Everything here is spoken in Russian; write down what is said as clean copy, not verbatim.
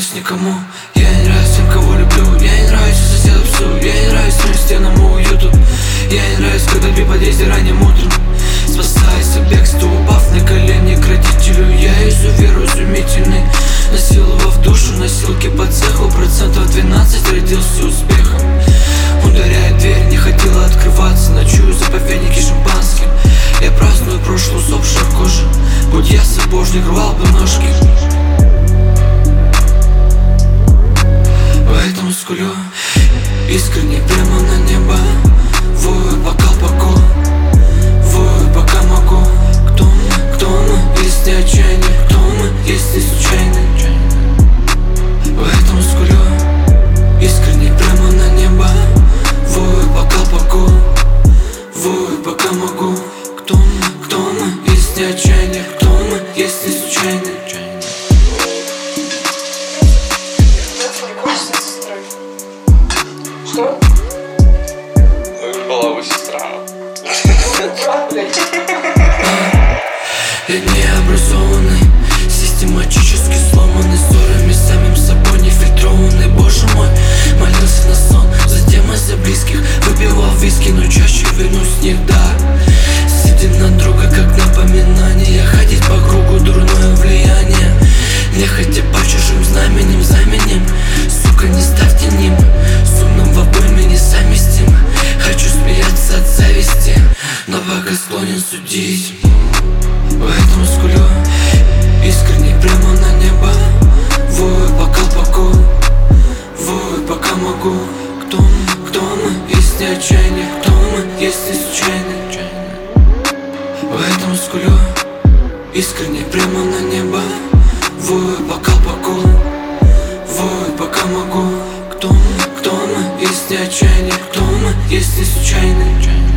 нравлюсь никому. Я не нравлюсь тем, кого люблю. Я не нравлюсь соседу псу. Я не нравлюсь стенному уюту. Я не нравлюсь, когда при подъезде ранним утром спасаясь от бегства, упав на колени к родителю. Я изувер изумительный, насиловав душу, носилки по цеху. 12% родился успехом. Ударяет дверь, не хотела открываться. Ночую заповедники шампанским. Я праздную прошлую усопшую кожу. Будь я сапожник, рвал бы ножки. Поэтому скулю искренне прямо на небо. Вою по колпаку, вою пока могу. Кто мы, если отчаяние? Кто мы, если случайно? Поэтому скулю искренне прямо на небо. Вою по колпаку, вою пока могу. Кто мы, если отчаяние? Кто мы, если случайно? Что? Была бы сестра. Я необразованный, систематически сломанный, ссорами с самим собой нефильтрованный. Боже мой, молился на сон, затем из-за близких выпивал виски, но чаще вину с них, да. Сидим на друга, как напоминание, ходить по кругу дурное влияние. Нехотя по чужим знаменем, сука, не ставьте ним. С умным в обойме не совместим. Хочу смеяться от зависти, но пока склонен судить. Поэтому скулю искренне прямо на небо. Вою по колпаку, вою пока могу. Кто мы, если отчаяние? Кто мы, если случайно? Поэтому скулю искренне прямо на небо. Вою по колпаку, вою пока могу. Кто мы, если отчаяние? Кто мы, если случайно?